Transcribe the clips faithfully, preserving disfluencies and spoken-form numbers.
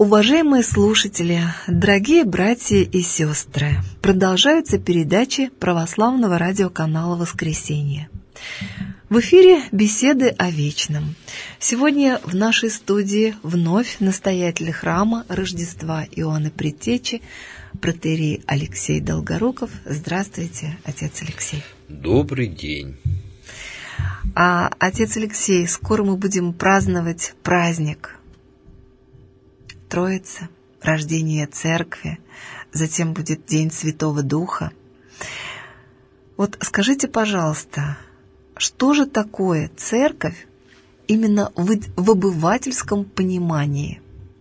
Уважаемые слушатели, дорогие братья и сестры, продолжаются передачи православного радиоканала «Воскресенье». В эфире беседы о вечном. Сегодня в нашей студии вновь настоятель храма Рождества Иоанна Предтечи, протоиерей Алексей Долгоруков. Здравствуйте, отец Алексей. Добрый день. А, отец Алексей, скоро мы будем праздновать праздник Троицы, рождение Церкви, затем будет День Святого Духа. Вот скажите, пожалуйста, что же такое Церковь именно в, в обывательском понимании?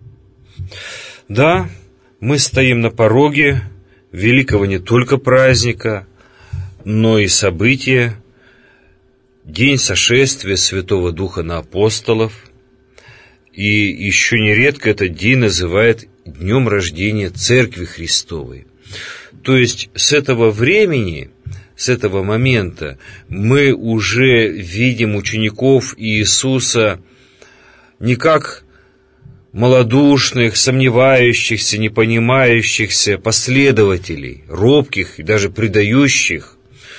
Да, мы стоим на пороге великого не только праздника, но и события, День сошествия Святого Духа на апостолов. И еще нередко этот день называют днем рождения Церкви Христовой. То есть с этого времени, с этого момента мы уже видим учеников Иисуса не как малодушных, сомневающихся, не понимающихся последователей, робких и даже предающих,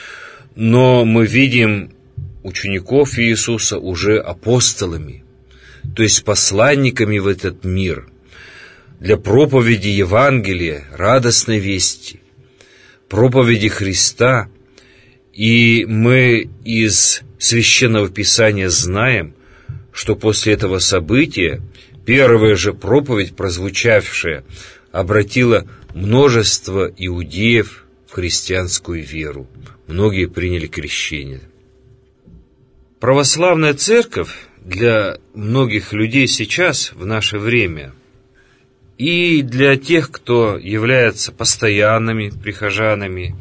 но мы видим учеников Иисуса уже апостолами, то есть посланниками в этот мир, для проповеди Евангелия, радостной вести, проповеди Христа. И мы из Священного Писания знаем, что после этого события первая же проповедь, прозвучавшая, обратила множество иудеев в христианскую веру. Многие приняли крещение. Православная церковь для многих людей сейчас, в наше время, и для тех, кто является постоянными прихожанами,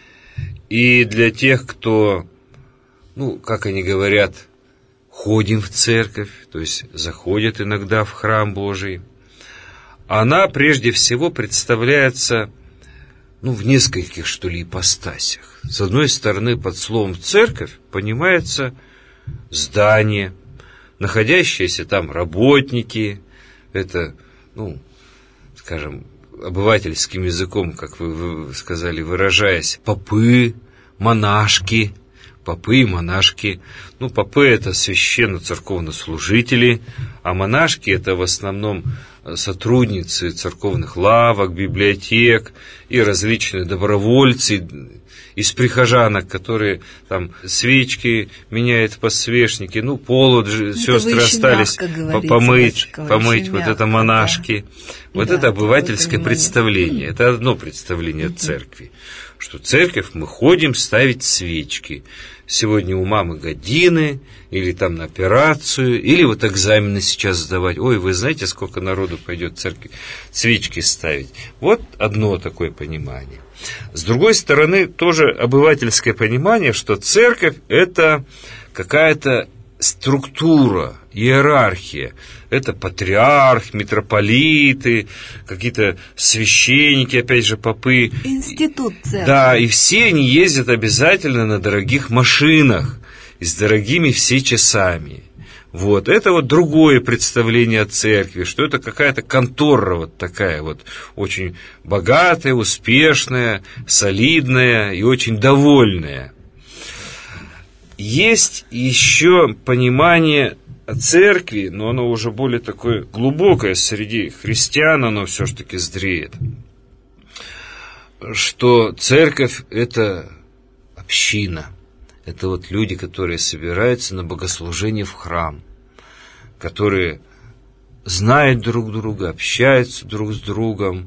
и для тех, кто, ну, как они говорят, ходим в церковь, то есть заходят иногда в храм Божий, она прежде всего представляется, ну, в нескольких, что ли, ипостасях. С одной стороны, под словом «церковь» понимается здание, находящиеся там работники, это, ну, скажем, обывательским языком, как вы сказали, выражаясь, попы, монашки, попы и монашки. Ну, попы — это священно-церковнослужители, а монашки — это в основном сотрудницы церковных лавок, библиотек и различные добровольцы из прихожанок, которые там свечки меняют в подсвечники, ну, полу сестры остались помыть, помыть, вот это монашки. Да. Вот да, это обывательское представление. Это одно представление от церкви, что в церковь мы ходим ставить свечки. Сегодня у мамы годины, или там на операцию, или вот экзамены сейчас сдавать. Ой, вы знаете, сколько народу пойдет в церковь свечки ставить? Вот одно такое понимание. С другой стороны, тоже обывательское понимание, что церковь – это какая-то структура, иерархия. Это патриарх, митрополиты, какие-то священники, опять же, попы. Институт церкви. Да, и все они ездят обязательно на дорогих машинах и с дорогими все часами. Вот, это вот другое представление о церкви, что это какая-то контора вот такая вот, очень богатая, успешная, солидная и очень довольная. Есть еще понимание о церкви, но оно уже более такое глубокое среди христиан, оно все-таки зреет, что церковь – это община. Это вот люди, которые собираются на богослужение в храм, которые знают друг друга, общаются друг с другом.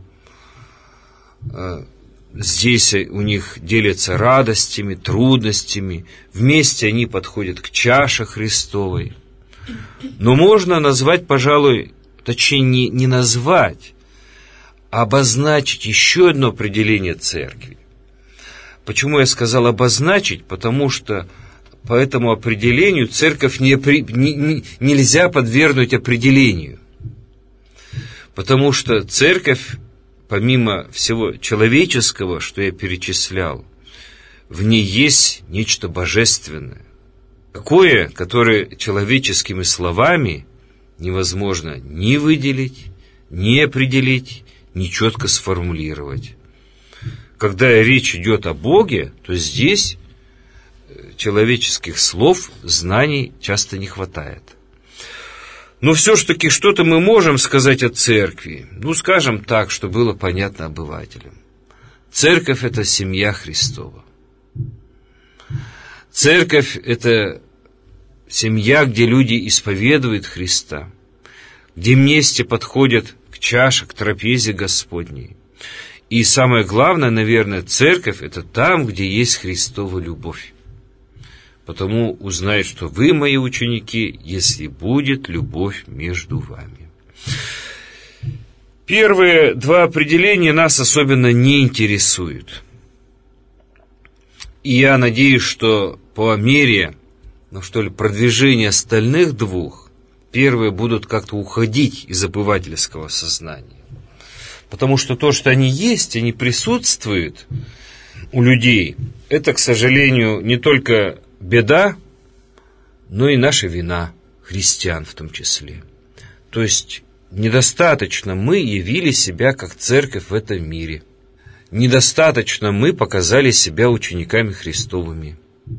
Здесь у них делятся радостями, трудностями. Вместе они подходят к чаше Христовой. Но можно назвать, пожалуй, точнее не, не назвать, а обозначить еще одно определение церкви. Почему я сказал обозначить? Потому что по этому определению церковь не, не, не, нельзя подвергнуть определению. Потому что церковь, помимо всего человеческого, что я перечислял, в ней есть нечто божественное. Такое, которое человеческими словами невозможно ни выделить, ни определить, ни четко сформулировать. Когда речь идет о Боге, то здесь человеческих слов, знаний часто не хватает. Но все-таки что-то мы можем сказать о церкви. Ну, скажем так, что было понятно обывателям. Церковь – это семья Христова. Церковь – это семья, где люди исповедуют Христа, где вместе подходят к чаше, к трапезе Господней. И самое главное, наверное, церковь – это там, где есть Христова любовь. Потому узнают, что вы мои ученики, если будет любовь между вами. Первые два определения нас особенно не интересуют. И я надеюсь, что по мере, ну что ли, продвижения остальных двух, первые будут как-то уходить из обывательского сознания. Потому что то, что они есть, они присутствуют у людей, это, к сожалению, не только беда, но и наша вина, христиан в том числе. То есть недостаточно мы явили себя как церковь в этом мире. Недостаточно мы показали себя учениками Христовыми.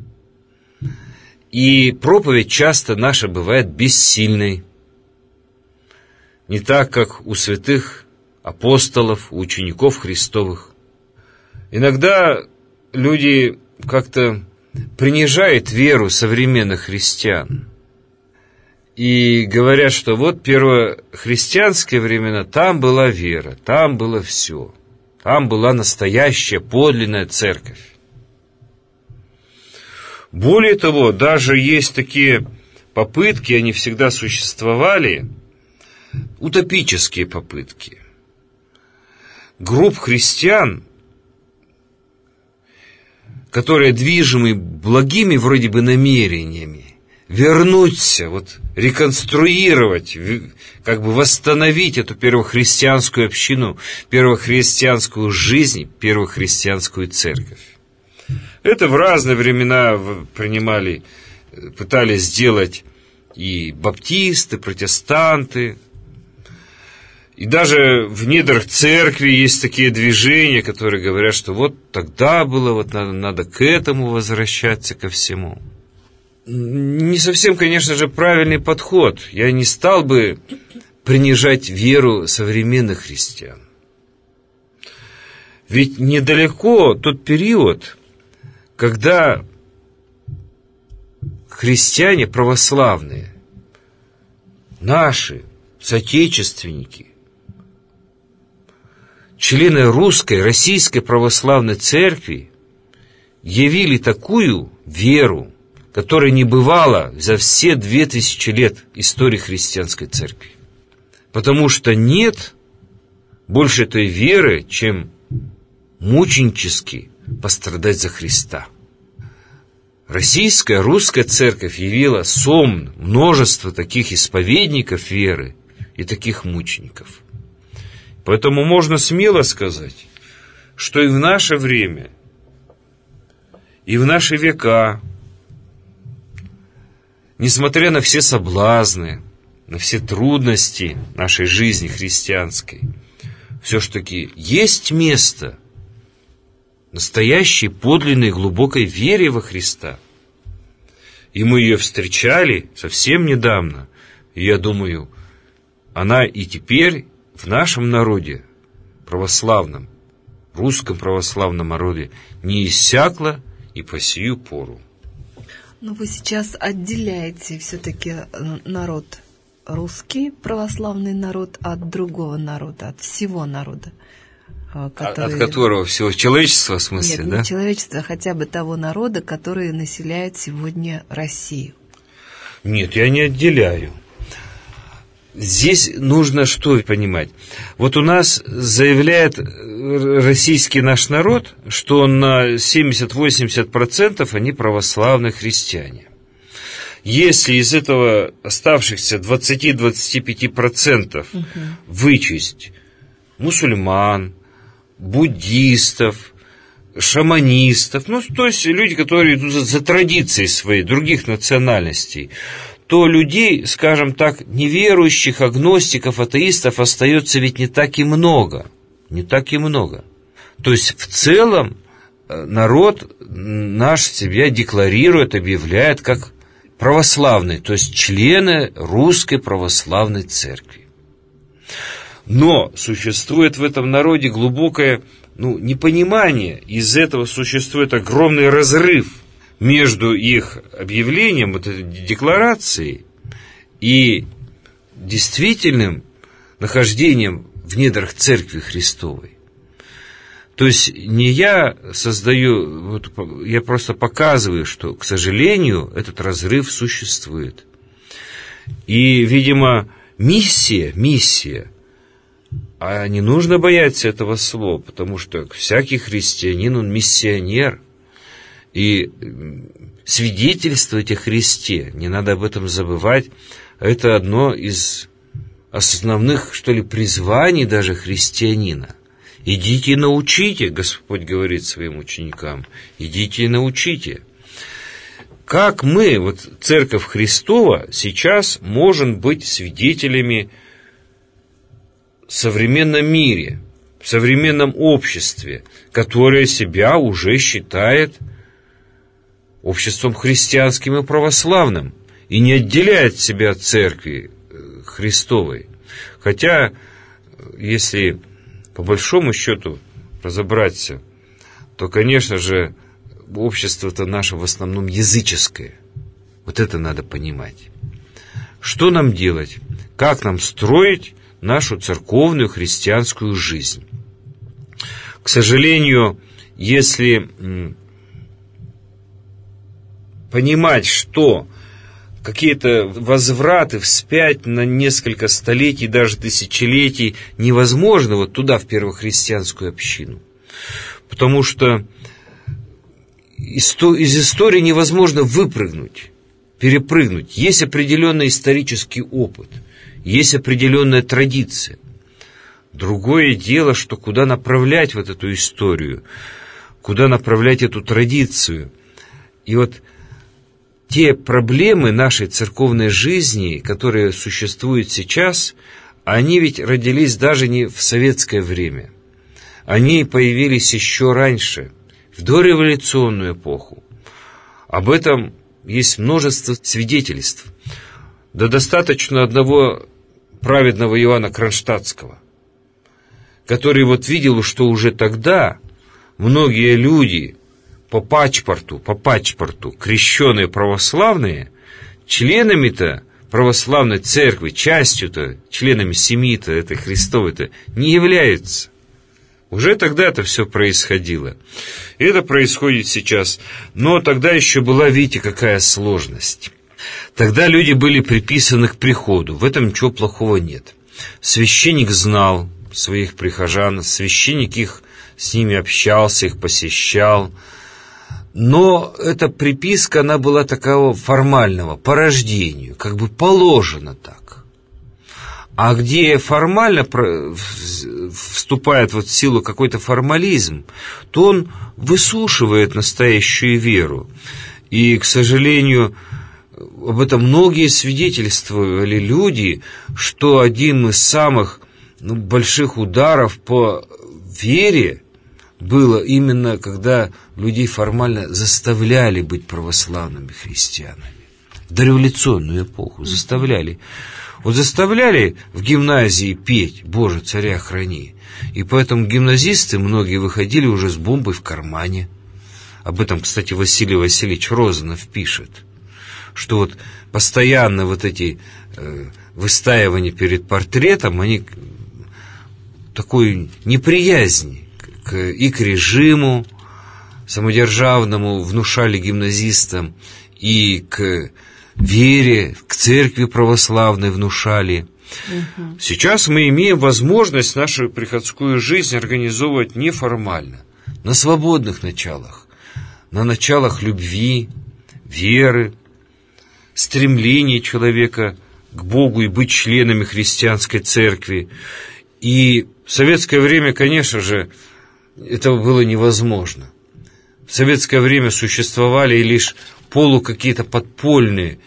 И проповедь часто наша бывает бессильной. Не так, как у святых апостолов, у учеников Христовых. Иногда люди как-то принижают веру современных христиан и говорят, что вот первохристианские времена, там была вера, там было все, там была настоящая подлинная церковь. Более того, даже есть такие попытки, они всегда существовали, утопические попытки групп христиан, которые движимы благими вроде бы намерениями, вернуться, вот, реконструировать, как бы восстановить эту первохристианскую общину, первохристианскую жизнь, первохристианскую церковь. Это в разные времена принимали, пытались сделать и баптисты, протестанты. И даже в недрах церкви есть такие движения, которые говорят, что вот тогда было, вот надо, надо к этому возвращаться, ко всему. Не совсем, конечно же, правильный подход. Я не стал бы принижать веру современных христиан. Ведь недалеко тот период, когда христиане православные, наши соотечественники, члены русской, российской православной церкви явили такую веру, которая не бывала за все две тысячи лет истории христианской церкви. Потому что нет больше той веры, чем мученически пострадать за Христа. Российская, русская церковь явила сом множество таких исповедников веры и таких мучеников. Поэтому можно смело сказать, что и в наше время, и в наши века, несмотря на все соблазны, на все трудности нашей жизни христианской, все-таки есть место настоящей, подлинной, глубокой вере во Христа. И мы ее встречали совсем недавно. И я думаю, она и теперь в нашем народе, православном, русском православном народе, не иссякла и по сию пору. Но вы сейчас отделяете все-таки народ русский, православный народ, от другого народа, от всего народа. Который... От которого всего человечества, в смысле, Нет, да? не человечества, хотя бы того народа, который населяет сегодня Россию. Нет, я не отделяю. Здесь нужно что понимать? Вот у нас заявляет российский наш народ, что на семьдесят-восемьдесят процентов они православные христиане. Если из этого оставшихся двадцать-двадцать пять процентов угу. вычесть мусульман, буддистов, шаманистов, ну, то есть люди, которые идут за, за традицией своей, других национальностей, то людей, скажем так, неверующих, агностиков, атеистов остается ведь не так и много. Не так и много. То есть в целом народ наш себя декларирует, объявляет как православный, то есть члены Русской Православной Церкви. Но существует в этом народе глубокое, ну, непонимание, из этого существует огромный разрыв между их объявлением, вот этой декларацией, и действительным нахождением в недрах Церкви Христовой. То есть не я создаю, вот, я просто показываю, что, к сожалению, этот разрыв существует. И, видимо, миссия, миссия, а не нужно бояться этого слова, потому что всякий христианин, он миссионер. И свидетельствовать о Христе, не надо об этом забывать, это одно из основных, что ли, призваний даже христианина. Идите и научите, Господь говорит своим ученикам, идите и научите. Как мы, вот Церковь Христова, сейчас можем быть свидетелями в современном мире, в современном обществе, которое себя уже считает обществом христианским и православным и не отделяет себя от Церкви Христовой. Хотя, если по большому счету разобраться, то, конечно же, общество-то наше в основном языческое. Вот это надо понимать. Что нам делать? Как нам строить нашу церковную христианскую жизнь? К сожалению, если понимать, что какие-то возвраты вспять на несколько столетий, даже тысячелетий невозможно вот туда, в первохристианскую общину. Потому что из истории невозможно выпрыгнуть, перепрыгнуть. Есть определенный исторический опыт, есть определенная традиция. Другое дело, что куда направлять вот эту историю, куда направлять эту традицию. И вот те проблемы нашей церковной жизни, которые существуют сейчас, они ведь родились даже не в советское время. Они появились еще раньше, в дореволюционную эпоху. Об этом есть множество свидетельств. Да достаточно одного праведного Иоанна Кронштадтского, который вот видел, что уже тогда многие люди по паспорту, по паспорту, крещенные православные, членами-то православной церкви, частью-то, членами семьи-то этой Христовой-то не являются. Уже тогда это все происходило. И это происходит сейчас. Но тогда еще была, видите, какая сложность. Тогда люди были приписаны к приходу. В этом ничего плохого нет. Священник знал своих прихожан, священник их с ними общался, их посещал. Но эта приписка, она была такого формального, по рождению, как бы положено так. А где формально вступает вот в силу какой-то формализм, то он высушивает настоящую веру. И, к сожалению, об этом многие свидетельствовали люди, что один из самых ну, больших ударов по вере было именно, когда людей формально заставляли быть православными христианами. В дореволюционную эпоху заставляли. Вот заставляли в гимназии петь «Боже, царя храни». И поэтому гимназисты многие выходили уже с бомбой в кармане. Об этом, кстати, Василий Васильевич Розанов пишет, что вот постоянно вот эти э, выстаивания перед портретом, они такой неприязни к, и к режиму самодержавному внушали гимназистам, и к вере, к церкви православной внушали. Угу. Сейчас мы имеем возможность нашу приходскую жизнь организовывать неформально, на свободных началах, на началах любви, веры, стремления человека к Богу и быть членами христианской церкви. И в советское время, конечно же, этого было невозможно. В советское время существовали лишь полу какие-то подпольные,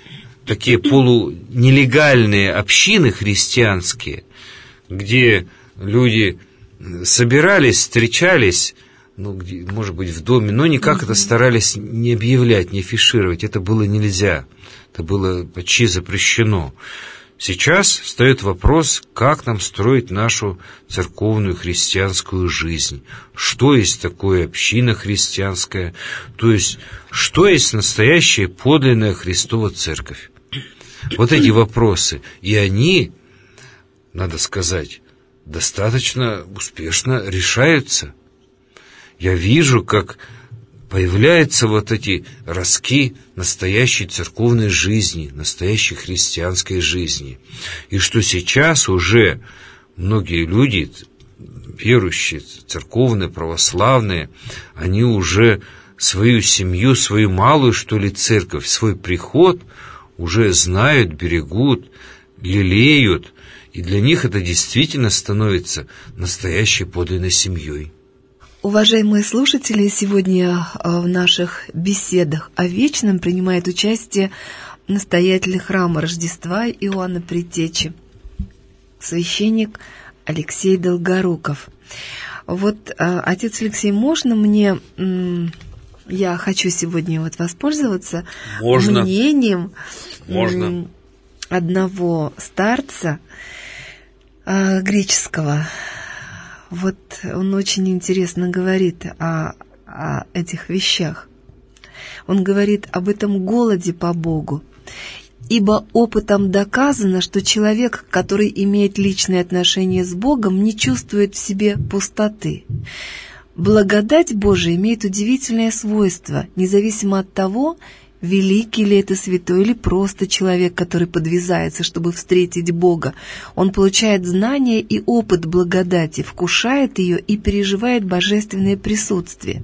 такие полунелегальные общины христианские, где люди собирались, встречались, ну, где, может быть, в доме, но никак mm-hmm. это старались не объявлять, не афишировать. Это было нельзя, это было почти запрещено. Сейчас встает вопрос, как нам строить нашу церковную христианскую жизнь. Что есть такое община христианская? То есть, что есть настоящая подлинная Христова церковь? Вот эти вопросы. И они, надо сказать, достаточно успешно решаются. Я вижу, как появляются вот эти ростки настоящей церковной жизни, настоящей христианской жизни. И что сейчас уже многие люди, верующие, церковные, православные, они уже свою семью, свою малую, что ли, церковь, свой приход уже знают, берегут, лелеют. И для них это действительно становится настоящей подлинной семьей. Уважаемые слушатели, сегодня в наших беседах о вечном принимает участие настоятель храма Рождества Иоанна Предтечи, священник Алексей Долгоруков. Вот, отец Алексей, можно мне, я хочу сегодня вот воспользоваться можно. мнением можно. одного старца греческого. Вот он очень интересно говорит о, о этих вещах. Он говорит об этом голоде по Богу. Ибо опытом доказано, что человек, который имеет личные отношения с Богом, не чувствует в себе пустоты. Благодать Божия имеет удивительное свойство, независимо от того, великий ли это святой или просто человек, который подвязается, чтобы встретить Бога. Он получает знания и опыт благодати, вкушает ее и переживает божественное присутствие.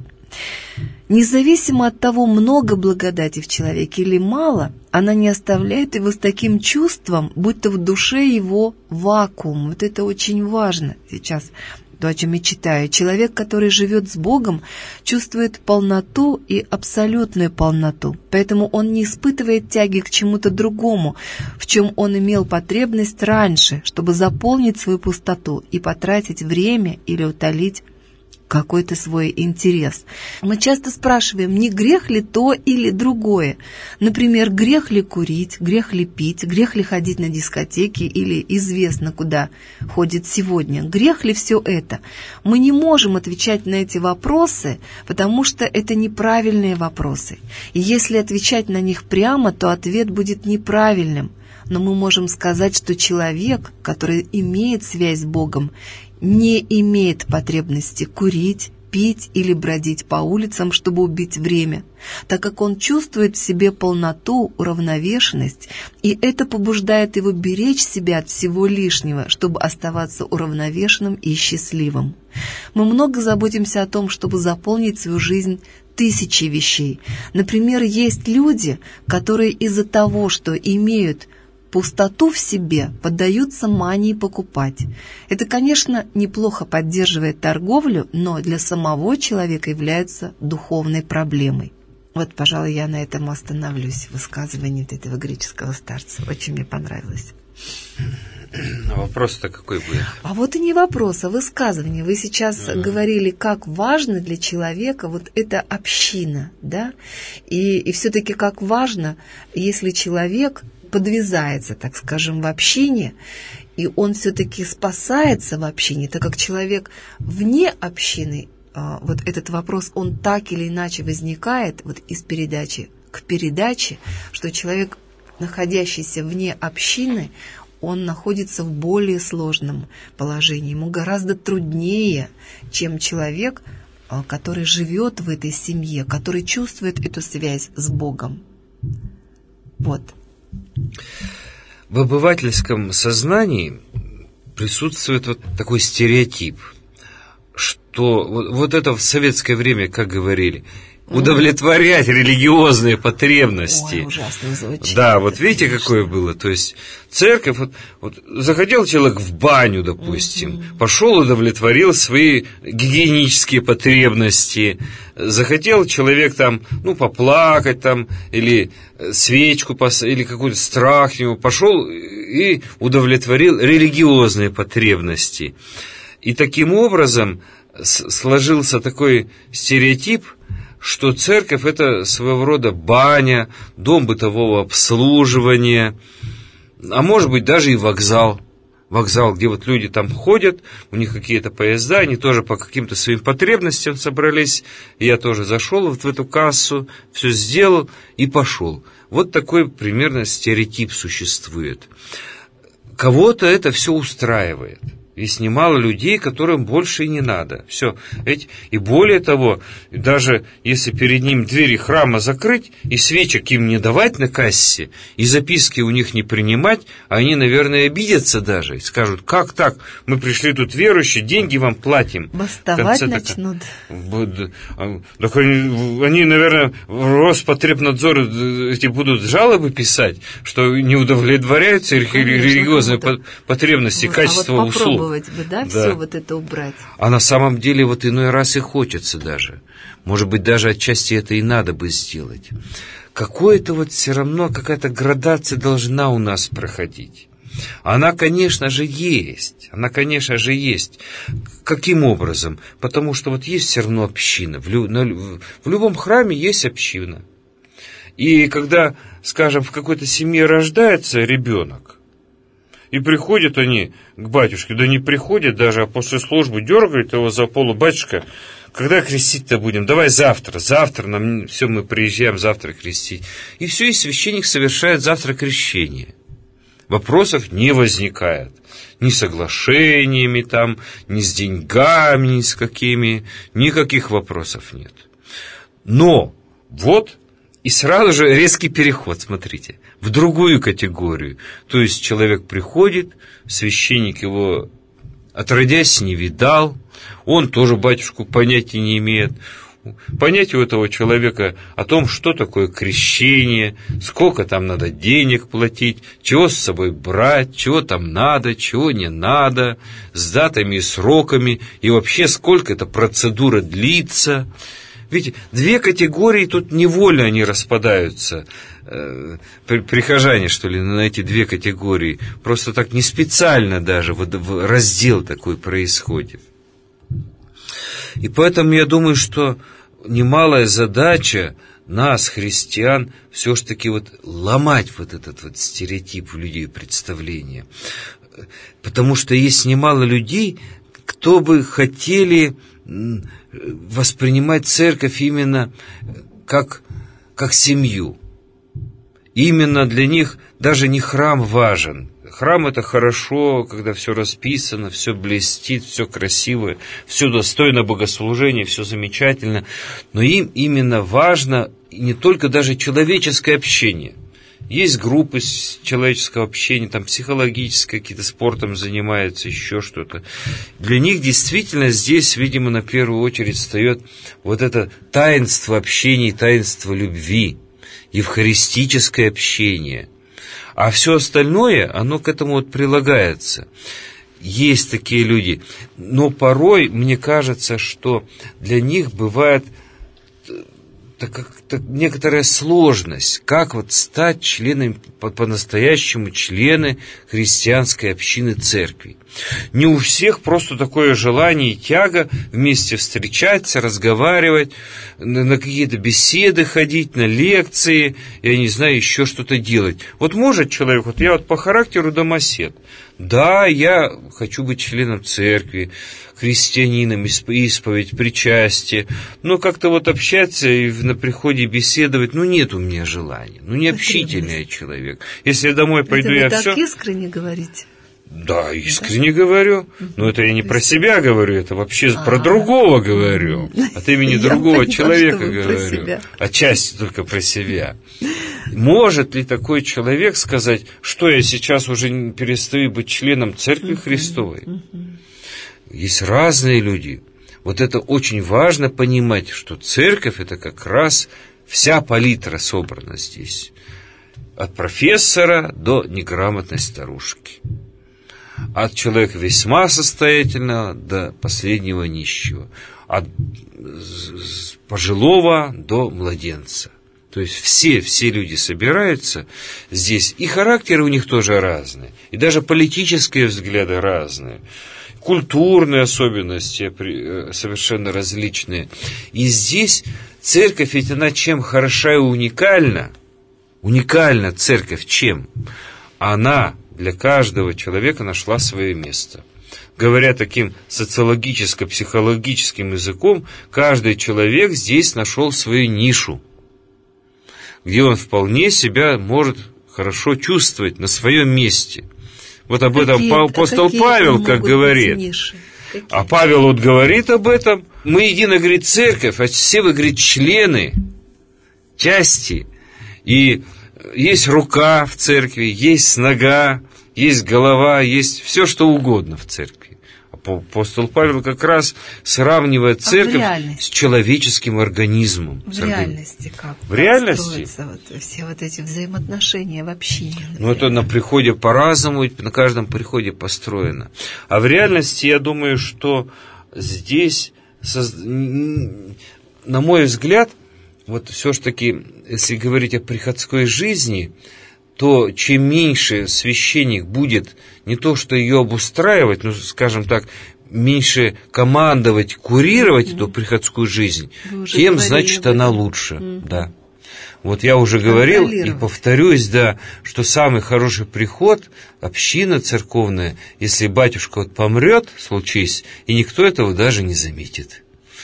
Независимо от того, много благодати в человеке или мало, она не оставляет его с таким чувством, будто в душе его вакуум. Вот это очень важно сейчас. То, о чем я читаю. Человек, который живет с Богом, чувствует полноту и абсолютную полноту. Поэтому он не испытывает тяги к чему-то другому, в чем он имел потребность раньше, чтобы заполнить свою пустоту и потратить время или утолить какой-то свой интерес. Мы часто спрашиваем, не грех ли то или другое. Например, грех ли курить, грех ли пить, грех ли ходить на дискотеки или известно куда ходит сегодня. Грех ли все это? Мы не можем отвечать на эти вопросы, потому что это неправильные вопросы. И если отвечать на них прямо, то ответ будет неправильным. Но мы можем сказать, что человек, который имеет связь с Богом, не имеет потребности курить, пить или бродить по улицам, чтобы убить время, так как он чувствует в себе полноту, уравновешенность, и это побуждает его беречь себя от всего лишнего, чтобы оставаться уравновешенным и счастливым. Мы много заботимся о том, чтобы заполнить свою жизнь тысячей вещей. Например, есть люди, которые из-за того, что имеют пустоту в себе, поддаются мании покупать. Это, конечно, неплохо поддерживает торговлю, но для самого человека является духовной проблемой. Вот, пожалуй, я на этом остановлюсь, высказывание этого греческого старца. Очень мне понравилось. А вопрос-то какой будет? А вот и не вопрос, а высказывание. Вы сейчас mm-hmm. говорили, как важно для человека вот эта община, да? И, и все-таки как важно, если человек подвязается, так скажем, в общине, и он все-таки спасается в общине, так как человек вне общины, вот этот вопрос, он так или иначе возникает вот из передачи к передаче, что человек, находящийся вне общины, он находится в более сложном положении. Ему гораздо труднее, чем человек, который живет в этой семье, который чувствует эту связь с Богом. Вот. В обывательском сознании присутствует вот такой стереотип, что вот, вот это в советское время, как говорили, удовлетворять религиозные потребности. Ой, ужасно звучит. Да, вот видите, какое было. То есть церковь, вот, вот захотел человек в баню, допустим, mm-hmm. пошел, удовлетворил свои гигиенические потребности. Захотел человек там, ну, поплакать там, или свечку поставить, или какой-то страх него, пошел и удовлетворил религиозные потребности. И таким образом сложился такой стереотип, что церковь – это своего рода баня, дом бытового обслуживания, а может быть даже и вокзал. Вокзал, где вот люди там ходят, у них какие-то поезда, они тоже по каким-то своим потребностям собрались. Я тоже зашел вот в эту кассу, все сделал и пошел. Вот такой примерно стереотип существует. Кого-то это все устраивает. Есть немало людей, которым больше и не надо. Все. И более того, даже если перед ним двери храма закрыть, и свечек им не давать на кассе, и записки у них не принимать, они, наверное, обидятся даже. И скажут, как так? Мы пришли тут верующие, деньги вам платим. Бастовать начнут. Так они, они, наверное, в Роспотребнадзор эти будут жалобы писать, что не удовлетворяются их религиозные потребности, качество услуг. Бы, да, да, все вот это убрать. А на самом деле вот иной раз и хочется даже. Может быть, даже отчасти это и надо бы сделать. Какое-то вот все равно какая-то градация должна у нас проходить. Она, конечно же, есть. Она, конечно же, есть. Каким образом? Потому что вот есть все равно община. В, лю, на, в любом храме есть община. И когда, скажем, в какой-то семье рождается ребенок, и приходят они к батюшке, да не приходят даже, а после службы дергают его за полу: батюшка, когда крестить-то будем? Давай завтра, завтра нам, все, мы приезжаем завтра крестить. И все, и священник совершает завтра крещение. Вопросов не возникает. Ни с соглашениями там, ни с деньгами, ни с какими, никаких вопросов нет. Но вот и сразу же резкий переход, смотрите, в другую категорию. То есть человек приходит, священник его отродясь не видал, он тоже батюшку понятия не имеет. Понятия у этого человека о том, что такое крещение, сколько там надо денег платить, чего с собой брать, чего там надо, чего не надо, с датами и сроками, и вообще сколько эта процедура длится. Видите, две категории тут невольно они распадаются. Прихожане, что ли, на эти две категории. Просто так не специально даже вот раздел такой происходит. И поэтому я думаю, что немалая задача нас, христиан, все ж таки вот ломать вот этот вот стереотип у людей, представления. Потому что есть немало людей, кто бы хотели воспринимать церковь именно как, как семью. Именно для них даже не храм важен. Храм — это хорошо, когда все расписано, все блестит, все красиво, все достойно богослужения, все замечательно. Но им именно важно не только даже человеческое общение. Есть группы человеческого общения, там психологическое, какие-то спортом занимаются, еще что-то. Для них действительно здесь, видимо, на первую очередь встает вот это таинство общения, таинство любви, евхаристическое общение. А все остальное, оно к этому вот прилагается. Есть такие люди. Но порой, мне кажется, что для них бывает так, так, некоторая сложность, как вот стать членом, по-настоящему члены христианской общины церкви. Не у всех просто такое желание и тяга вместе встречаться, разговаривать, на, на какие-то беседы ходить, на лекции, я не знаю, еще что-то делать. Вот может человек, вот я вот по характеру домосед, да, я хочу быть членом церкви, христианином, исповедь, причастие, но как-то вот общаться и на приходе беседовать, ну нет у меня желания, ну не общительный я человек. Если я домой пойду, это я вы все... так искренне говорите? Да, искренне да? говорю, но это я не про себя говорю, это вообще А-а-а. про другого говорю, от имени другого человека говорю, отчасти только про себя. Может ли такой человек сказать, что я сейчас уже перестаю быть членом Церкви Христовой? Есть разные люди. Вот это очень важно понимать, что церковь — это как раз вся палитра собрана здесь. От профессора до неграмотной старушки. От человека весьма состоятельного до последнего нищего. От пожилого до младенца. То есть все, все люди собираются здесь, и характеры у них тоже разные, и даже политические взгляды разные, культурные особенности совершенно различные. И здесь церковь, ведь она чем хороша и уникальна, уникальна церковь чем? Она для каждого человека нашла свое место. Говоря таким социологическо-психологическим языком, каждый человек здесь нашел свою нишу, где он вполне себя может хорошо чувствовать на своем месте. Вот об какие, этом апостол Павел, как говорит. А Павел вот говорит об этом. Мы едино, говорит, церковь, а все вы, говорит, члены, части. И есть рука в церкви, есть нога, есть голова, есть все, что угодно в церкви. Апостол Павел как раз сравнивает церковь а с человеческим организмом. В реальности как? В реальности? Вот, все вот эти взаимоотношения в общине. Например. Ну, это на приходе по-разному, на каждом приходе построено. А в реальности, я думаю, что здесь, на мой взгляд, вот все-таки, если говорить о приходской жизни, то чем меньше священник будет не то что ее обустраивать, ну, скажем так, меньше командовать, курировать mm-hmm. эту приходскую жизнь, тем, значит, она лучше. Mm-hmm. Да. Вот я уже говорил и повторюсь, да, что самый хороший приход, община церковная, если батюшка вот помрет, случись, и никто этого даже не заметит.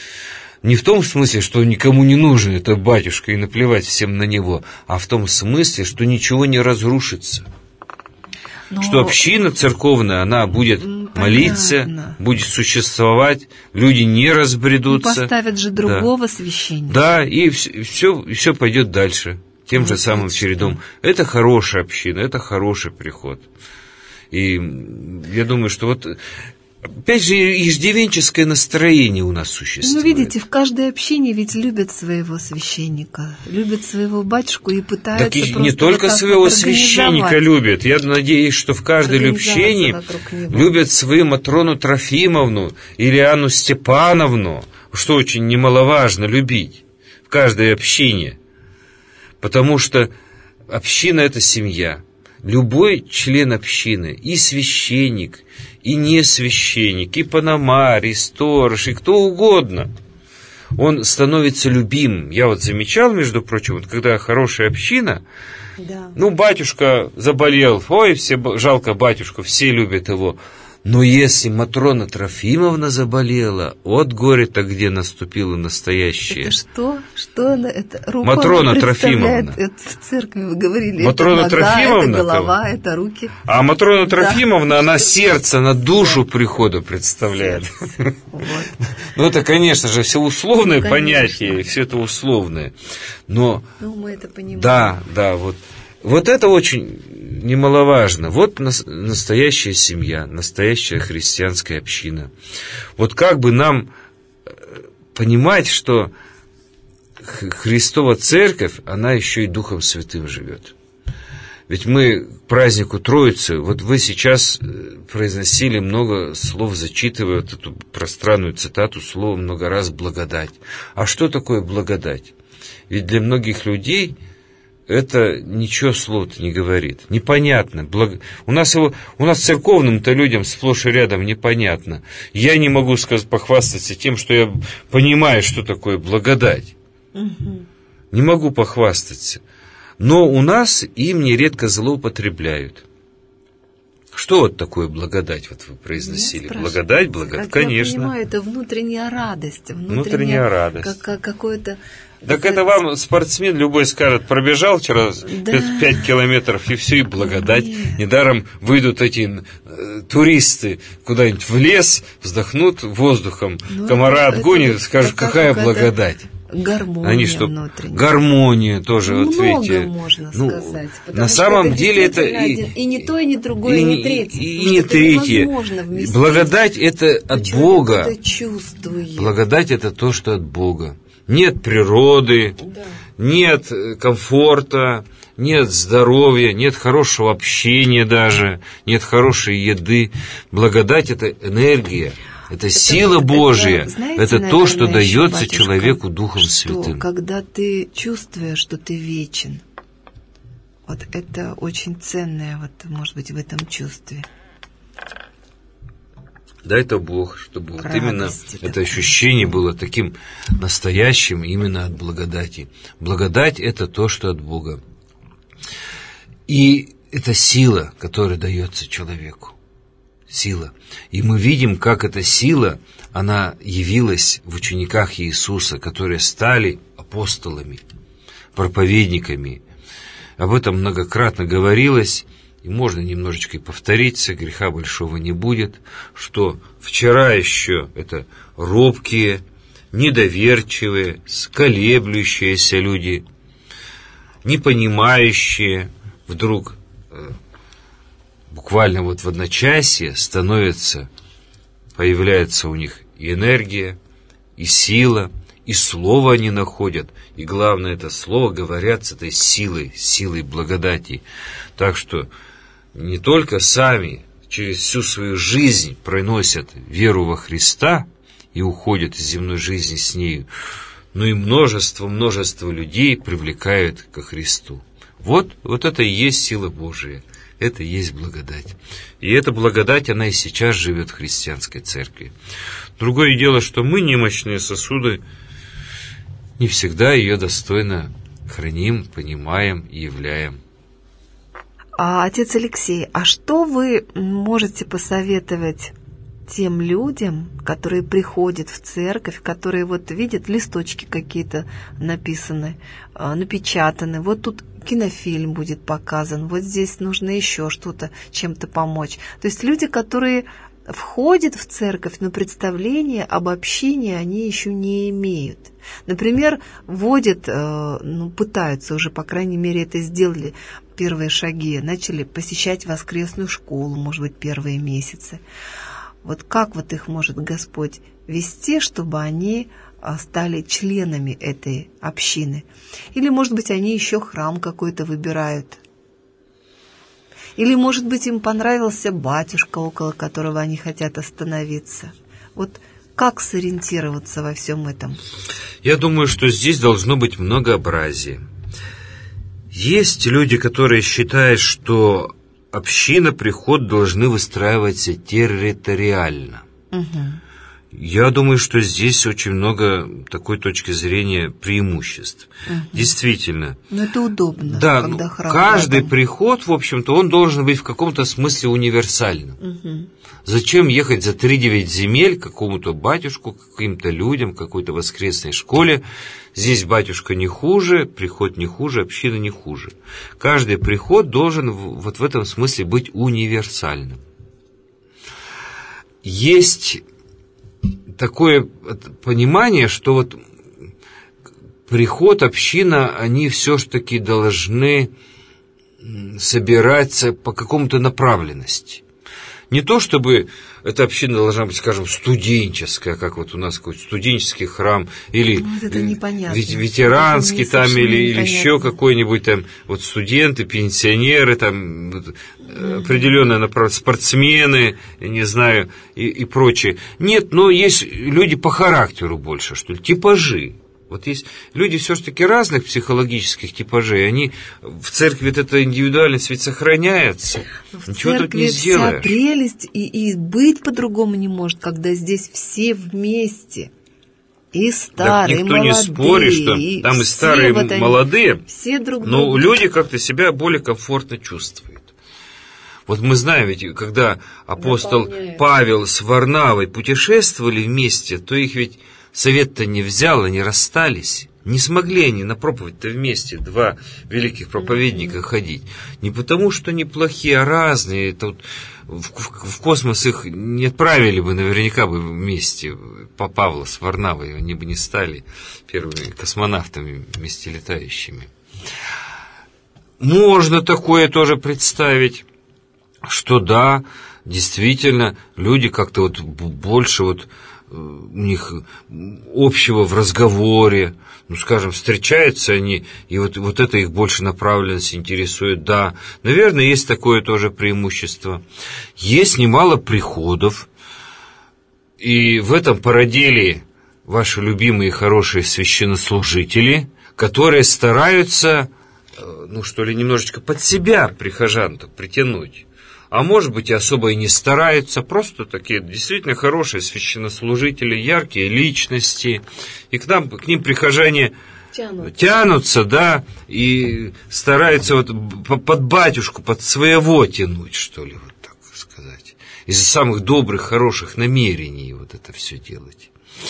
Не в том смысле, что никому не нужен этот батюшка и наплевать всем на него, а в том смысле, что ничего не разрушится. Но... Что община церковная, она будет Понятно. молиться, будет существовать, люди не разбредутся. И поставят же другого да. священника. Да, и все, и все пойдет дальше, тем вот же самым чередом. Что? Это хорошая община, это хороший приход. И я думаю, что вот... Опять же, иждивенческое настроение у нас существует. Ну, видите, в каждой общине ведь любят своего священника, любят своего батюшку и пытаются так и просто не только вот своего вот священника любят. Я надеюсь, что в каждой общине любят свою Матрону Трофимовну или Анну Степановну, что очень немаловажно любить в каждой общине. Потому что община – это семья. Любой член общины, и священник, и не священник, и пономарь, и сторож, и кто угодно, он становится любимым. Я вот замечал, между прочим, вот когда хорошая община, да. ну, батюшка заболел, ой, все, жалко батюшку, все любят его. Но если Матрона Трофимовна заболела, от горя-то где наступило настоящее. Это что? Что она? Это рука Матрона Трофимовна. Это в церкви вы говорили. Матрона это нога, Трофимовна. Это голова, это руки. А Матрона Трофимовна, да. она сердце, она душу прихода представляет. Вот. Ну, это, конечно же, все условное ну, понятие, все это условное. Но, ну, мы это понимаем. Да, да, вот. Вот это очень немаловажно. Вот настоящая семья, настоящая христианская община. Вот как бы нам понимать, что Христова Церковь, она еще и Духом Святым живет. Ведь мы к празднику Троицы, вот вы сейчас произносили много слов, зачитывая вот эту пространную цитату, слово много раз «благодать». А что такое благодать? Ведь для многих людей... это ничего слова-то не говорит. Непонятно. Благ... У нас, его... У нас церковным-то людям сплошь и рядом непонятно. Я не могу сказать, похвастаться тем, что я понимаю, что такое благодать. Угу. Не могу похвастаться. Но у нас им нередко злоупотребляют. Что вот такое благодать, вот вы произносили? Благодать, благодать, как конечно. Я понимаю, это внутренняя радость. Внутренняя, внутренняя радость. Как, какое-то... Так это вам спортсмен любой скажет, пробежал вчера да. пять километров, и все, и благодать. Нет. Недаром выйдут эти э, туристы куда-нибудь в лес, вздохнут воздухом, ну, комара отгонят, скажут, какая благодать. гармония они что, внутренняя. Гармония тоже, Много вот видите. можно ну, сказать. На самом это деле это и, и не то, и не другое, и, и не третье. И, и не третье. Благодать это от Бога. Это чувствует. Благодать это то, что от Бога. Нет природы, да. Нет комфорта, нет здоровья, нет хорошего общения даже, нет хорошей еды. Благодать это энергия. Это, это сила Божья, это, знаете, это наверное, то, что дается батюшка, человеку Духом что, Святым. Когда ты чувствуешь, что ты вечен, вот это очень ценное, вот, может быть, в этом чувстве. Дай это Бог, чтобы вот именно такой. Это ощущение было таким настоящим именно от благодати. Благодать это то, что от Бога. И это сила, которая дается человеку. Сила. И мы видим, как эта сила, она явилась в учениках Иисуса, которые стали апостолами, проповедниками. Об этом многократно говорилось, и можно немножечко и повториться, греха большого не будет, что вчера еще это робкие, недоверчивые, колеблющиеся люди, не понимающие, вдруг буквально вот в одночасье становится, появляется у них и энергия, и сила, и слово они находят, и главное, это слово говорят с этой силой, силой благодати. Так что не только сами через всю свою жизнь проносят веру во Христа и уходят из земной жизни с нею, но и множество-множество людей привлекают ко Христу. Вот, вот это и есть сила Божия. Это и есть благодать. И эта благодать, она и сейчас живет в христианской церкви. Другое дело, что мы, немощные сосуды, не всегда ее достойно храним, понимаем и являем. А, отец Алексей, а что вы можете посоветовать тем людям, которые приходят в церковь, которые вот видят листочки какие-то написаны, напечатаны, вот тут кинофильм будет показан, вот здесь нужно еще что-то, чем-то помочь. То есть люди, которые входят в церковь, но представления об общине они еще не имеют. Например, вводят, ну, пытаются уже, по крайней мере, это сделали, первые шаги, начали посещать воскресную школу, может быть, первые месяцы. Вот как вот их может Господь вести, чтобы они стали членами этой общины? Или, может быть, они еще храм какой-то выбирают? Или, может быть, им понравился батюшка, около которого они хотят остановиться? Вот как сориентироваться во всем этом? Я думаю, что здесь должно быть многообразие. Есть люди, которые считают, что община, приход должны выстраиваться территориально. Угу. Я думаю, что здесь очень много такой точки зрения преимуществ. Угу. Действительно. Но это удобно. Да, когда ну, храм каждый рядом. приход, в общем-то, он должен быть в каком-то смысле универсальным. Угу. Зачем ехать за три-девять земель к какому-то батюшку, к каким-то людям, к какой-то воскресной школе? Здесь батюшка не хуже, приход не хуже, община не хуже. Каждый приход должен вот в этом смысле быть универсальным. Есть такое понимание, что вот приход, община, они все-таки должны собираться по какому-то направленности. Не то, чтобы эта община должна быть, скажем, студенческая, как вот у нас какой-то студенческий храм, или ну, это непонятно. ветеранский это там, или, или непонятно. еще какой-нибудь там, вот студенты, пенсионеры, там, mm-hmm. определенные направленные, спортсмены, я не знаю, и, и прочее. Нет, но есть люди по характеру больше, что ли, типажи. Вот есть люди все-таки разных психологических типажей, они в церкви вот эта индивидуальность ведь сохраняется. В Ничего тут не вся сделаешь. Прелесть и, и быть по-другому не может, когда здесь все вместе. И старые, так никто и молодые. Не спорит, что и там и старые, вот и молодые, все друг но друга. люди как-то себя более комфортно чувствуют. Вот мы знаем, ведь когда апостол Наполняет. Павел с Варнавой путешествовали вместе, то их ведь совет-то не взял, они расстались. Не смогли они на проповедь-то вместе, два великих проповедника, mm-hmm. ходить. Не потому, что они плохие, а разные. Это вот в, в космос их не отправили бы наверняка бы вместе, по Павла с Варнавой, они бы не стали первыми космонавтами вместе летающими. Можно такое тоже представить, что да, действительно, люди как-то вот больше вот у них общего в разговоре, ну, скажем, встречаются они, и вот, вот это их больше направленность интересует, да. Наверное, есть такое тоже преимущество. Есть немало приходов, и в этом породили ваши любимые и хорошие священнослужители, которые стараются, ну, что ли, немножечко под себя прихожан-то притянуть. А может быть, и особо и не стараются, просто такие действительно хорошие священнослужители, яркие личности, и к нам, к ним прихожане тянутся, тянутся да, и стараются вот под батюшку, под своего тянуть, что ли, вот так сказать, из-за самых добрых, хороших намерений вот это все делать.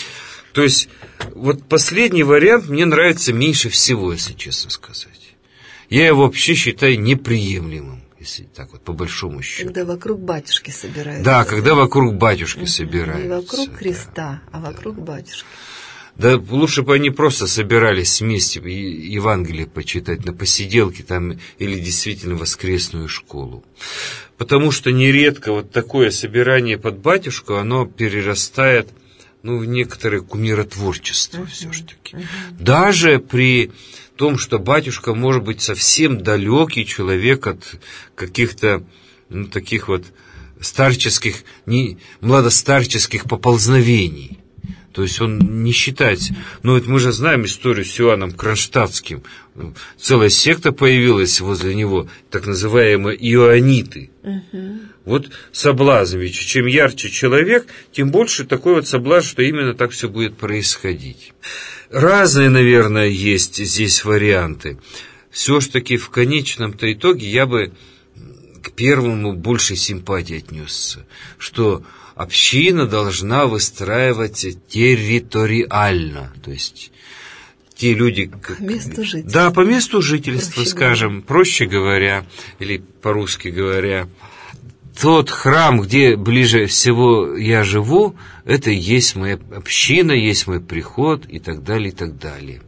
То есть, вот последний вариант мне нравится меньше всего, если честно сказать. Я его вообще считаю неприемлемым. Если так вот, по большому счету. Когда вокруг батюшки собираются. Да, когда вокруг батюшки собираются. Не вокруг Христа, да, а вокруг да. батюшки. Да лучше бы они просто собирались вместе Евангелие почитать на посиделке там или действительно воскресную школу. Потому что нередко вот такое собирание под батюшку, оно перерастает, ну, в некоторое кумиротворчество uh-huh. все-таки. Uh-huh. Даже при том, что батюшка может быть совсем далекий человек от каких-то, ну, таких вот старческих, не, младостарческих поползновений. То есть он не считается. Но вот мы же знаем историю с Иоанном Кронштадтским. Целая секта появилась возле него, так называемые иоанниты. Uh-huh. Вот соблазн, ведь чем ярче человек, тем больше такой вот соблазн, что именно так все будет происходить. Разные, наверное, есть здесь варианты. Все-таки в конечном-то итоге я бы к первому больше симпатии отнесся, что община должна выстраиваться территориально, то есть те люди... По месту жительства. Да, по месту жительства, проще скажем, говоря. проще говоря, или по-русски говоря. Тот храм, где ближе всего я живу, это и есть моя община, есть мой приход и так далее, и так далее.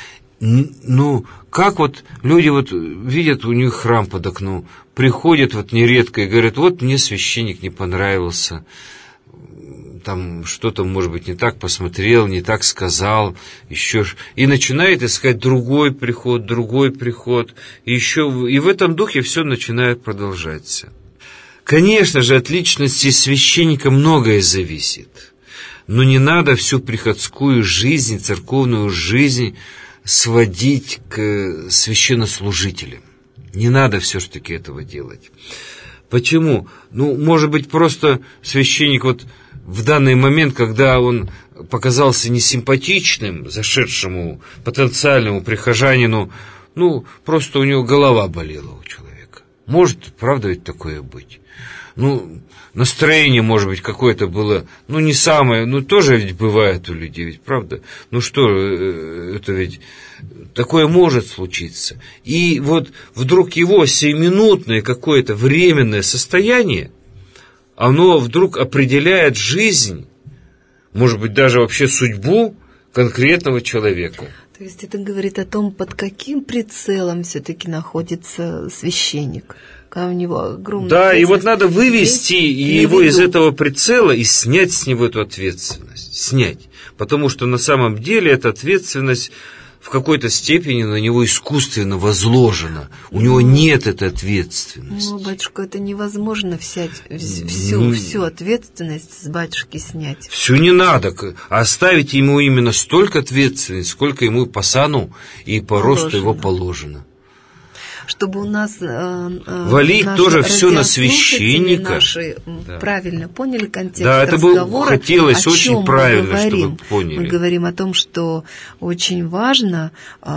Ну, как вот люди вот видят, у них храм под окном, приходят вот нередко и говорят, вот мне священник не понравился, там что-то, может быть, не так посмотрел, не так сказал, еще ж, и начинает искать другой приход, другой приход, и еще и в этом духе все начинает продолжаться. Конечно же, от личности священника многое зависит, но не надо всю приходскую жизнь, церковную жизнь сводить к священнослужителям. Не надо все-таки этого делать. Почему? Ну, может быть, просто священник вот в данный момент, когда он показался несимпатичным зашедшему потенциальному прихожанину, ну, просто у него голова болела у человека. Может, правда ведь такое быть? Ну, настроение, может быть, какое-то было, ну, не самое, ну, тоже ведь бывает у людей, ведь, правда? Ну, что, это ведь, такое может случиться. И вот вдруг его сиюминутное какое-то временное состояние, оно вдруг определяет жизнь, может быть, даже вообще судьбу конкретного человека. То есть это говорит о том, под каким прицелом все-таки находится священник. Когда у него огромная Да, и вот надо вывести его из этого прицела и снять с него эту ответственность. Снять. Потому что на самом деле эта ответственность в какой-то степени на него искусственно возложена. У ну, него нет этой ответственности. Ну, батюшка, это невозможно взять всю, не, всю ответственность с батюшки снять. Всю не надо. Оставить ему именно столько ответственности, сколько ему по сану и по положено. Росту его положено. Чтобы у нас э, валить тоже все на священника. Наши да. правильно поняли контекст да, это разговора. Было, хотелось о очень чем правильно, мы говорим. чтобы поняли. Мы говорим о том, что очень важно,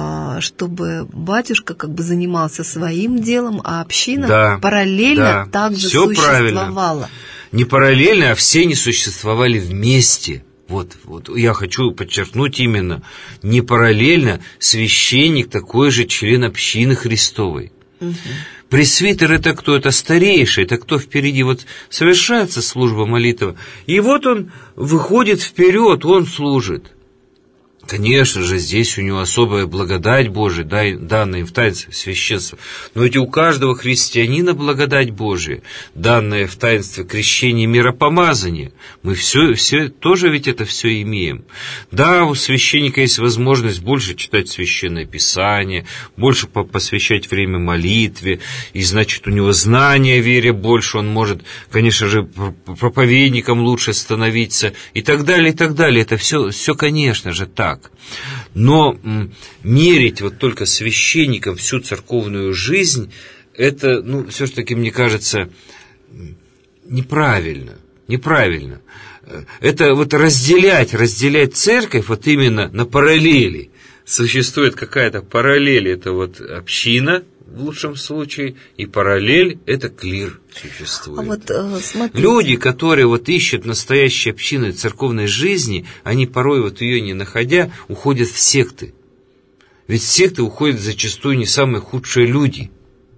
чтобы батюшка как бы занимался своим делом, а община да, параллельно да, также существовала. Правильно. Не параллельно, а все не существовали вместе. Вот, вот я хочу подчеркнуть именно, не параллельно священник такой же член общины Христовой. Угу. Пресвитер — это кто? Это старейший, это кто впереди вот совершается служба молитвы. И вот он выходит вперед, он служит. Конечно же, здесь у него особая благодать Божия, данная им в таинстве священства. Но ведь у каждого христианина благодать Божия, данная в таинстве крещения и миропомазания. Мы все, все тоже ведь это все имеем. Да, у священника есть возможность больше читать Священное Писание, больше посвящать время молитве, и значит, у него знания о вере больше, он может, конечно же, проповедником лучше становиться, и так далее, и так далее. Это все, все, конечно же, так. Но мерить вот только священникам всю церковную жизнь, это, ну, все-таки, мне кажется, неправильно, неправильно. Это вот разделять, разделять церковь вот именно на параллели. Существует какая-то параллель, это вот община, в лучшем случае, и параллель — это клир существует. А вот, э, смотрите. Люди, которые вот ищут настоящей общины церковной жизни, они порой вот ее не находя, уходят в секты. Ведь в секты уходят зачастую не самые худшие люди.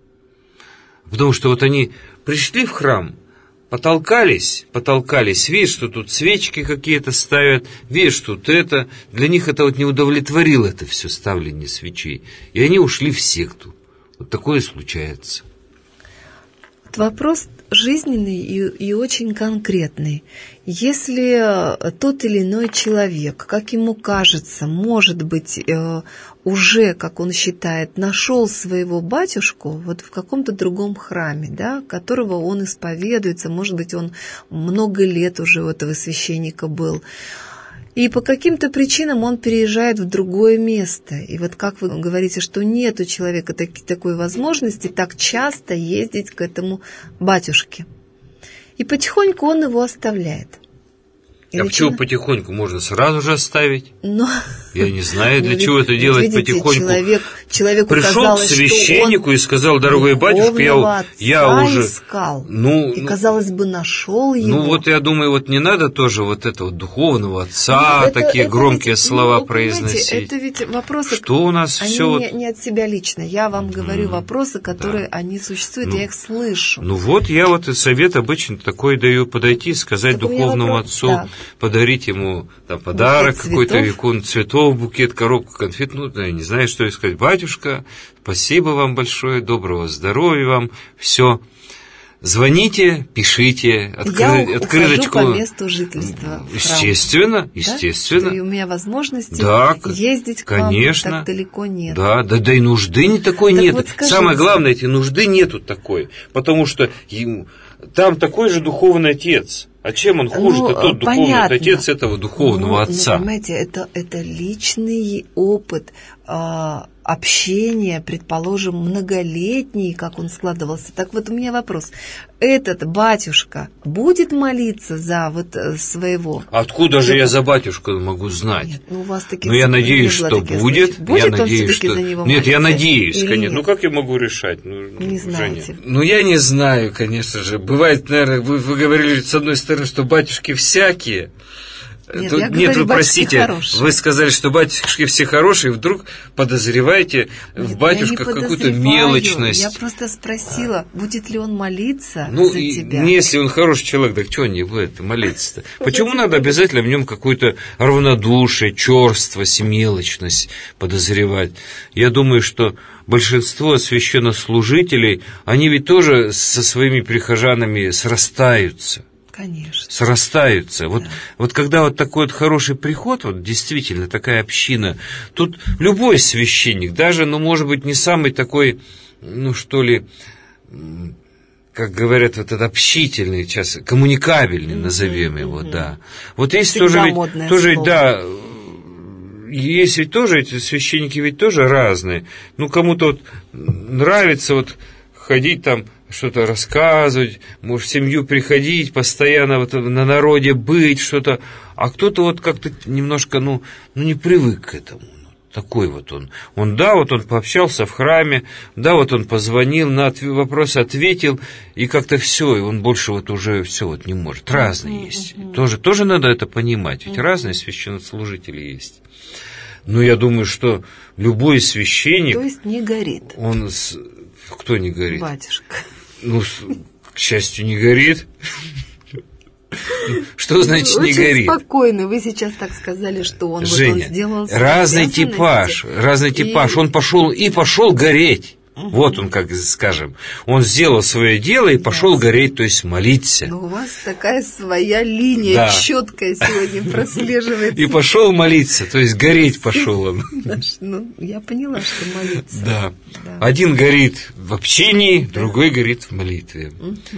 Потому что вот они пришли в храм, потолкались, потолкались, видят, что тут свечки какие-то ставят, видят, что тут это. Для них это вот не удовлетворило это все ставление свечей. И они ушли в секту. Вот такое случается. Вопрос жизненный и, и очень конкретный. Если тот или иной человек, как ему кажется, может быть, э, уже, как он считает, нашел своего батюшку вот в каком-то другом храме, да, которого он исповедуется, может быть, он много лет уже у этого священника был, и по каким-то причинам он переезжает в другое место. И вот как вы говорите, что нет у человека таки, такой возможности так часто ездить к этому батюшке. И потихоньку он его оставляет. И а начина... почему потихоньку? Можно сразу же оставить? Но... Я не знаю, для ну, чего это делать видите, потихоньку. Человек, человеку пришел казалось, к священнику и сказал: дорогой батюшка, я, я уже... искал, ну, и, казалось бы, нашел его. Ну, вот я думаю, вот не надо тоже вот этого духовного отца, ну, это, такие это громкие ведь, слова ну, произносить. Это ведь вопросы... Что у нас они все... не, не от себя лично. Я вам говорю mm, вопросы, которые, да. они существуют, ну, я их слышу. Ну, вот я вот и совет обычно такой даю: подойти, сказать так духовному вопрос, отцу, так. подарить ему там подарок какой-то, икон цветов, букет, коробку конфет, ну, да, я не знаю, что сказать. Батюшка, спасибо вам большое, доброго здоровья вам, все. Звоните, пишите, откры... я открыточку. по месту жительства. Естественно, естественно. Да? И у меня возможности да, ездить к конечно. вам так далеко нет. Да, да, да и нужды не такой так нет. Вот самое главное, эти нужды нету такой, потому что ему... там такой же духовный отец. А чем он хуже-то, ну, тот духовный понятно. Отец этого духовного ну, отца? Ну, понимаете, это, это личный опыт э, общения, предположим, многолетний, как он складывался. Так вот у меня вопрос. Этот батюшка будет молиться за вот своего? Откуда же я за батюшку могу знать? Нет, ну, у вас такие... Ну, я надеюсь, что будет. Будет я он надеюсь, что... за него Нет, я надеюсь, конечно. Нет? Ну, как я могу решать? Ну, не знаете. Ну, я не знаю, конечно же. Бывает, наверное, вы, вы говорили, с одной стороны, что батюшки всякие. Нет, Тут, я нет говорю, вы простите, хорошие. Вы сказали, что батюшки все хорошие, и вдруг подозреваете нет, в батюшках какую-то мелочность. Я просто спросила, будет ли он молиться ну, за и, тебя. Ну, если он хороший человек, так чего не будет молиться-то? Почему надо обязательно в нем какое-то равнодушие, черствость, мелочность подозревать? Я думаю, что большинство священнослужителей, они ведь тоже со своими прихожанами срастаются. Конечно. Срастаются. Да. Вот, вот когда вот такой вот хороший приход, вот действительно такая община, тут любой священник, даже, ну, может быть, не самый такой, ну, что ли, как говорят, вот этот общительный, сейчас, коммуникабельный, mm-hmm, назовем mm-hmm. его, да. Вот есть тоже ведь, тоже, слово. Да, есть ведь тоже, эти священники ведь тоже разные. Ну, кому-то вот нравится вот ходить там, что-то рассказывать, может, в семью приходить, постоянно вот на народе быть, что-то, а кто-то вот как-то немножко, ну, ну не привык к этому. Такой вот он. Он, да, вот он пообщался в храме, да, вот он позвонил, на вопросы ответил, и как-то все, и он больше вот уже все вот не может. Разные есть. Тоже, тоже надо это понимать, ведь разные священнослужители есть. Ну, я думаю, что любой священник... То есть не горит. Он... Кто не горит? Батюшка. Ну, к счастью, не горит. Что значит не Очень горит? Спокойно. Вы сейчас так сказали, что он, Женя, вот он сделал... разный типаж, разный типаж. И... Он пошел и пошел гореть. Угу. Вот он, как скажем, он сделал свое дело и пошел да. гореть, то есть молиться. Но у вас такая своя линия да. четкая сегодня прослеживается. И пошел молиться, то есть гореть пошел он. Ну, я поняла, что молиться. Да. Один горит в общении, другой горит в молитве.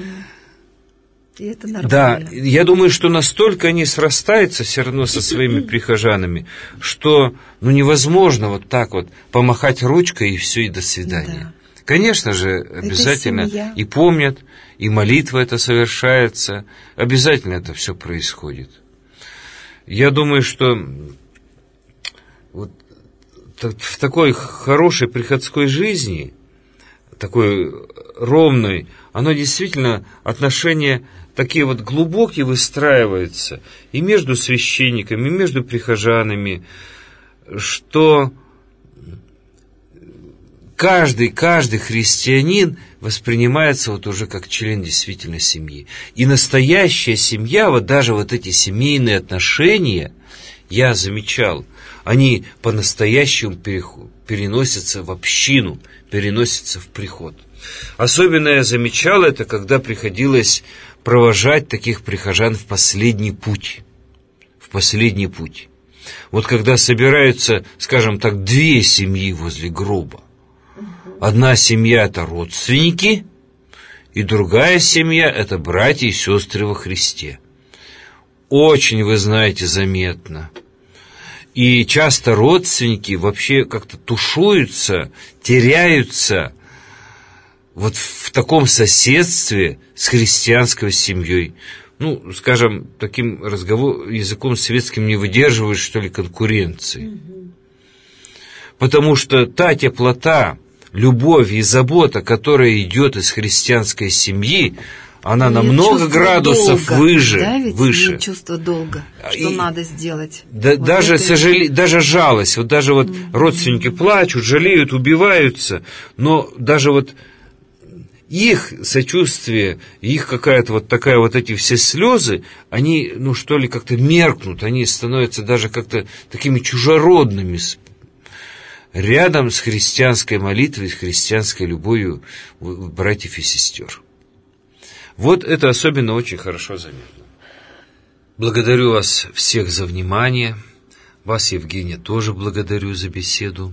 И это нормально. Да, я думаю, что настолько они срастаются все равно со своими прихожанами, что ну, невозможно вот так вот помахать ручкой и все, и до свидания. Да. Конечно же, обязательно и помнят, и молитва это совершается, обязательно это все происходит. Я думаю, что вот в такой хорошей приходской жизни, такой ровной, оно действительно отношения такие вот глубокие выстраиваются и между священниками, и между прихожанами, что каждый, каждый христианин воспринимается вот уже как член действительно семьи. И настоящая семья, вот даже вот эти семейные отношения, я замечал, они по-настоящему переносятся в общину, переносятся в приход. Особенно я замечал это, когда приходилось провожать таких прихожан в последний путь. В последний путь. Вот когда собираются, скажем так, две семьи возле гроба. Одна семья – это родственники, и другая семья – это братья и сестры во Христе. Очень, вы знаете, заметно. И часто родственники вообще как-то тушуются, теряются вот в таком соседстве с христианской семьей. Ну, скажем, таким разговор, языком светским не выдерживают, что ли, конкуренции. Mm-hmm. Потому что та теплота, любовь и забота, которая идет из христианской семьи, она и на много градусов долга, выше. Да, ведь выше. Чувство долга, что и, надо сделать. Да, вот даже, это... сожале, даже жалость. Вот даже вот mm-hmm. родственники плачут, жалеют, убиваются, но даже вот их сочувствие, их какая-то вот такая вот эти все слезы, они, ну что ли, как-то меркнут, они становятся даже как-то такими чужеродными рядом с христианской молитвой, с христианской любовью братьев и сестер. Вот это особенно очень хорошо заметно. Благодарю вас всех за внимание. Вас, Евгения, тоже благодарю за беседу.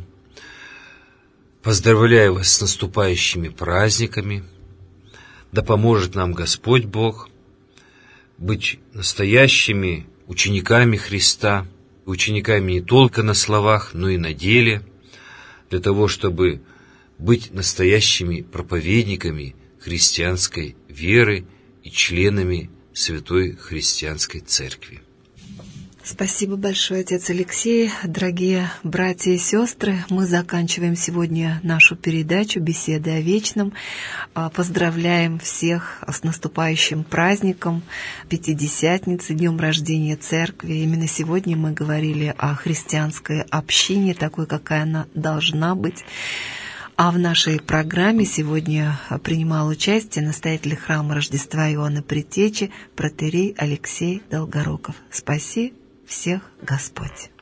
Поздравляю вас с наступающими праздниками. Да поможет нам Господь Бог быть настоящими учениками Христа, учениками не только на словах, но и на деле, для того, чтобы быть настоящими проповедниками христианской веры и членами Святой Христианской Церкви. Спасибо большое, отец Алексей. Дорогие братья и сестры, мы заканчиваем сегодня нашу передачу «Беседы о вечном». Поздравляем всех с наступающим праздником Пятидесятницы, днем рождения Церкви. Именно сегодня мы говорили о христианской общине, такой, какая она должна быть. А в нашей программе сегодня принимал участие настоятель храма Рождества Иоанна Предтечи, протоиерей Алексей Долгоруков. Спаси всех Господь!